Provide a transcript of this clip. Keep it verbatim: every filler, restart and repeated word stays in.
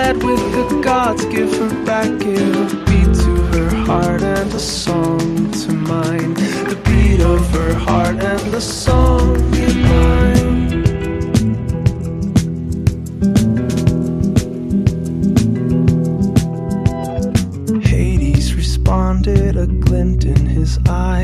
bed with the gods, give her back, give a beat to her heart and a song to mine. The beat of her heart and the song